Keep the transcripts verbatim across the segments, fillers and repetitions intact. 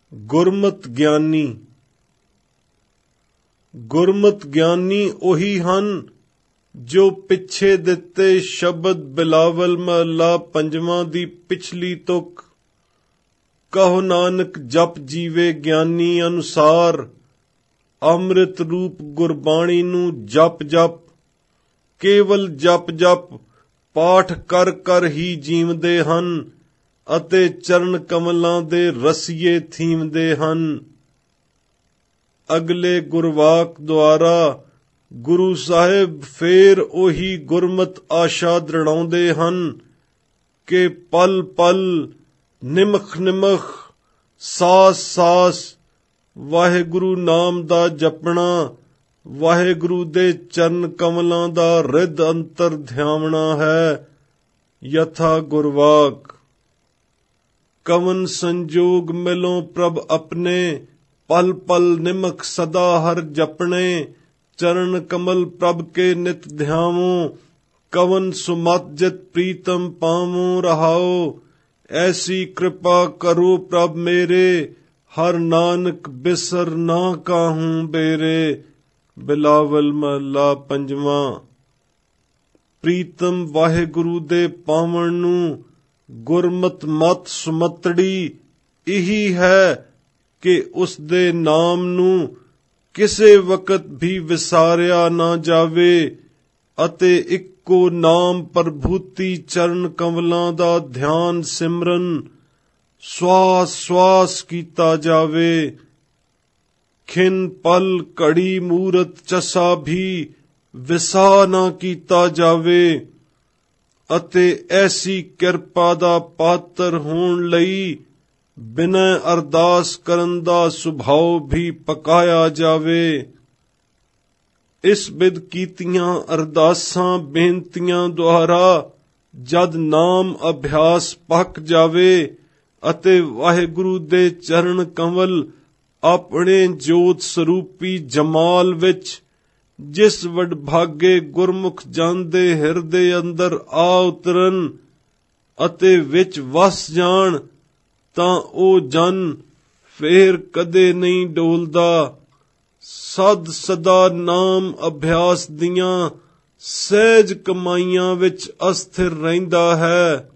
ਗੁਰਮਤਿ ਗਿਆਨੀ। ਗੁਰਮਤਿ ਗਿਆਨੀ ਉਹੀ ਹਨ ਜੋ ਪਿੱਛੇ ਦਿੱਤੇ ਸ਼ਬਦ ਬਿਲਾਵਲ ਮਹੱਲਾ ਪੰਜਵਾਂ ਦੀ ਪਿਛਲੀ ਤੁਕ, ਕਹੋ ਨਾਨਕ ਜਪ ਜੀਵੇ ਗਿਆਨੀ ਅਨੁਸਾਰ, ਅੰਮ੍ਰਿਤ ਰੂਪ ਗੁਰਬਾਣੀ ਨੂੰ ਜਪ ਜਪ, ਕੇਵਲ ਜਪ ਜਪ ਪਾਠ ਕਰ ਕਰ ਹੀ ਜੀਵਦੇ ਹਨ ਅਤੇ ਚਰਨ ਕਮਲਾਂ ਦੇ ਰਸੀਏ ਥੀਮਦੇ ਹਨ। ਅਗਲੇ ਗੁਰਵਾਕ ਦੁਆਰਾ ਗੁਰੂ ਸਾਹਿਬ ਫੇਰ ਉਹੀ ਗੁਰਮਤਿ ਆਸ਼ਾ ਦ੍ਰਿੜਾਉਂਦੇ ਹਨ ਕਿ ਪਲ ਪਲ ਨਿਮਖ ਨਿਮਖ ਸਾਸ ਸਾਸ ਵਾਹਿਗੁਰੂ ਨਾਮ ਦਾ ਜਪਣਾ, ਵਾਹਿਗੁਰੂ ਦੇ ਚਰਨ ਕਮਲਾਂ ਦਾ ਰਿੱਧ ਅੰਤਰ ਧਿਆਵਣਾ ਹੈ। ਯਥਾ ਗੁਰਵਾਕ, ਕਵਨ ਸੰਜੋਗ ਮਿਲੋਂ ਪ੍ਰਭ ਆਪਣੇ, ਪਲ ਪਲ ਨਿਮਖ ਸਦਾ ਹਰ ਜਪਣੇ, ਚਰਨ ਕਮਲ ਪ੍ਰਭ ਕੇ ਨਿਤ ਧਿਆਵੋ, ਕਵਨ ਸੁਮਤ ਜਿਤ ਪ੍ਰੀਤਮ ਪਾਵੋ ਰਹਾਓ। ਐਸੀ ਕਿਰਪਾ ਕਰੋ ਪ੍ਰਭ ਮੇਰੇ, ਹਰ ਨਾਨਕ ਬਿਸਰ ਨਾ ਕਾਹੂੰ ਬੇਰੇ। ਬਿਲਾਵਲ ਮਹੱਲਾ ਪੰਜਵਾਂ। ਪ੍ਰੀਤਮ ਵਾਹਿਗੁਰੂ ਦੇ ਪਾਵਨ ਨੂੰ ਗੁਰਮਤਿ ਮਤ ਸੁਮਤੜੀ ਇਹੀ ਹੈ ਕਿ ਉਸ ਦੇ ਨਾਮ ਨੂੰ ਕਿਸੇ ਵਕਤ ਵੀ ਵਿਸਾਰਿਆ ਨਾ ਜਾਵੇ ਅਤੇ ਇੱਕੋ ਨਾਮ ਪ੍ਰਭੂਤੀ ਚਰਨ ਕਮਲਾਂ ਦਾ ਧਿਆਨ ਸਿਮਰਨ ਸਵਾਸ ਸਵਾਸ ਕੀਤਾ ਜਾਵੇ। ਖਿਨ ਪਲ ਘੜੀ ਮੂਰਤ ਚਸਾ ਵੀ ਵਿਸਾ ਨਾ ਕੀਤਾ ਜਾਵੇ ਅਤੇ ਐਸੀ ਕਿਰਪਾ ਦਾ ਪਾਤਰ ਹੋਣ ਲਈ ਬਿਨੈ ਅਰਦਾਸ ਕਰਨ ਦਾ ਸੁਭਾਅ ਵੀ ਪਕਾਇਆ ਜਾਵੇ। ਇਸ ਬਿਧ ਕੀਤੀਆਂ ਅਰਦਾਸਾਂ ਬੇਨਤੀਆਂ ਦੁਆਰਾ ਜਦ ਨਾਮ ਅਭਿਆਸ ਪੱਕ ਜਾਵੇ ਅਤੇ ਵਾਹਿਗੁਰੂ ਦੇ ਚਰਨ ਕਮਲ ਆਪਣੇ ਜੋਤ ਸਰੂਪੀ ਜਮਾਲ ਵਿੱਚ ਜਿਸ ਵਡਭਾਗੇ ਗੁਰਮੁਖ ਜਨ ਦੇ ਹਿਰਦੇ ਅੰਦਰ ਆ ਉਤਰਨ ਅਤੇ ਵਿੱਚ ਵਸ ਜਾਣ, ਤਾਂ ਉਹ ਜਨ ਫੇਰ ਕਦੇ ਨਹੀਂ ਡੋਲਦਾ। ਸਦ ਸਦਾ ਨਾਮ ਅਭਿਆਸ ਦੀਆਂ ਸਹਿਜ ਕਮਾਈਆਂ ਵਿੱਚ ਅਸਥਿਰ ਰਹਿੰਦਾ ਹੈ।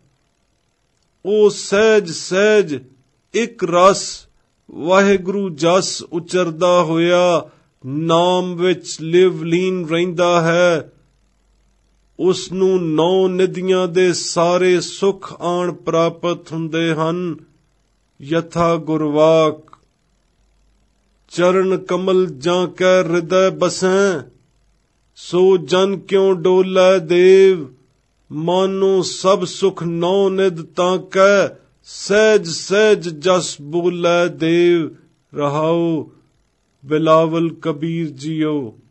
ਉਹ ਸਹਿਜ ਸਹਿਜ ਇੱਕ ਰਸ ਵਾਹਿਗੁਰੂ ਜਸ ਉਚਰਦਾ ਹੋਇਆ ਨਾਮ ਵਿੱਚ ਲਿਵ ਲੀਨ ਰਹਿੰਦਾ ਹੈ। ਉਸ ਨੂੰ ਨੌ ਨਿਧੀਆਂ ਦੇ ਸਾਰੇ ਸੁਖ ਆਣ ਪ੍ਰਾਪਤ ਹੁੰਦੇ ਹਨ। ਯਥਾ ਗੁਰਵਾਕ, ਚਰਨ ਕਮਲ ਜਾਂ ਕੈ ਹਿਰਦੈ ਬਸੈ, ਸੋ ਜਨ ਕਿਉ ਡੋਲੈ ਦੇਵ, ਮਾਨੋ ਸਭ ਸੁਖ ਨੌ ਨਿਧ ਤਾਂ ਕੈ, ਸਹਿਜ ਸਹਿਜ ਜਸ ਬੋਲੈ ਦੇਵ ਰਹਾਉ। ਬਿਲਾਵਲ ਕਬੀਰ ਜੀਓ।